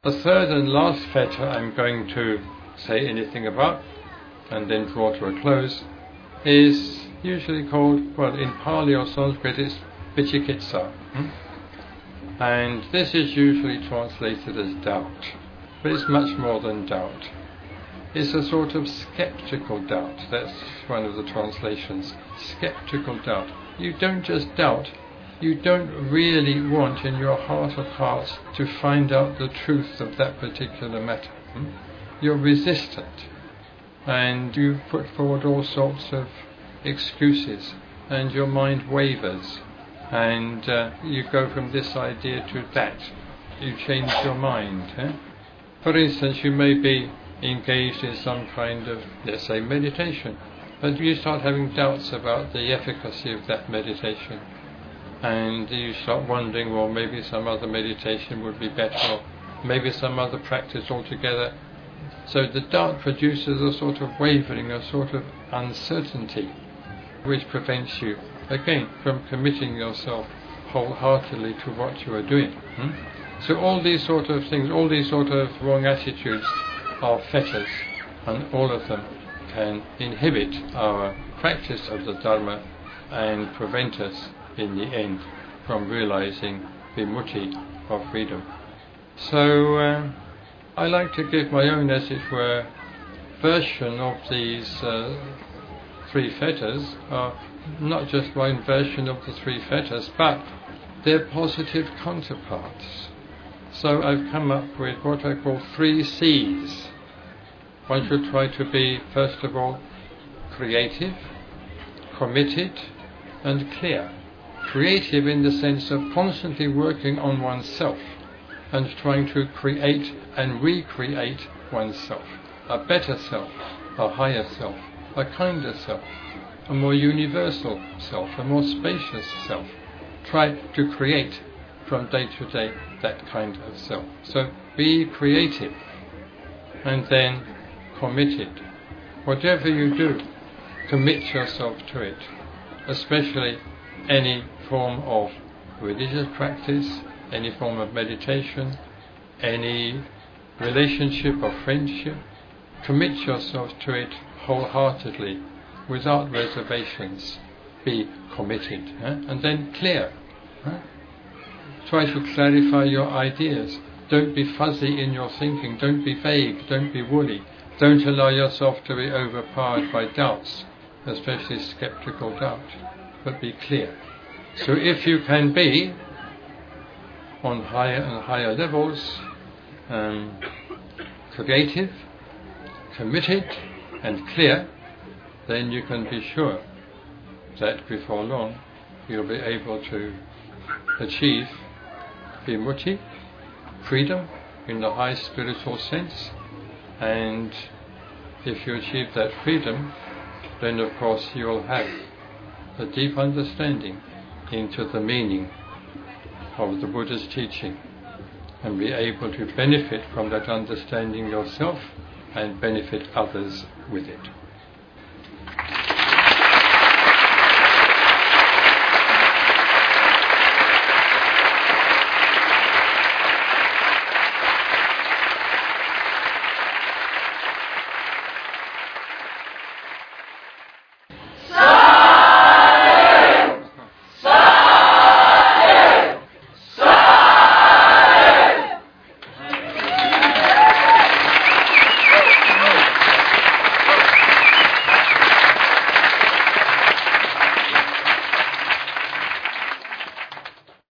The third and last fetter I'm going to say anything about and then draw to a close is usually called, well, in Pali or Sanskrit it's Vichikitsa. And this is usually translated as doubt, but it's much more than doubt. It's a sort of skeptical doubt. That's one of the translations. Skeptical doubt. You don't just doubt, you don't really want in your heart of hearts to find out the truth of that particular matter. You're resistant, and you put forward all sorts of excuses, and your mind wavers, and you go from this idea to that. You change your mind. For instance, you may be engaged in some kind of, let's say, meditation, but you start having doubts about the efficacy of that meditation, and you start wondering, well, maybe some other meditation would be better, or maybe some other practice altogether. So the doubt produces a sort of wavering, a sort of uncertainty, which prevents you, again, from committing yourself wholeheartedly to what you are doing. So all these sort of things, all these sort of wrong attitudes are fetters, and all of them can inhibit our practice of the Dharma and prevent us, in the end, from realizing vimutti, or freedom. So I like to give my own, as it were, version of these three fetters, not just my own version of the three fetters, but their positive counterparts. So I've come up with what I call 3 C's. One should try to be, first of all, creative, committed, and clear. Creative in the sense of constantly working on oneself and trying to create and recreate oneself. A better self, a higher self, a kinder self, a more universal self, a more spacious self. Try to create from day to day that kind of self. So be creative, and then committed. Whatever you do, commit yourself to it, especially any form of religious practice, any form of meditation, any relationship or friendship. Commit yourself to it wholeheartedly, without reservations. Be committed, and then clear. Try to clarify your ideas. Don't be fuzzy in your thinking. Don't be vague. Don't be woolly. Don't allow yourself to be overpowered by doubts, especially skeptical doubt, but be clear. So if you can be on higher and higher levels, creative, committed, and clear, then you can be sure that before long you'll be able to achieve vimutti, freedom in the high spiritual sense. And if you achieve that freedom, then of course you'll have a deep understanding into the meaning of the Buddha's teaching, and be able to benefit from that understanding yourself and benefit others with it.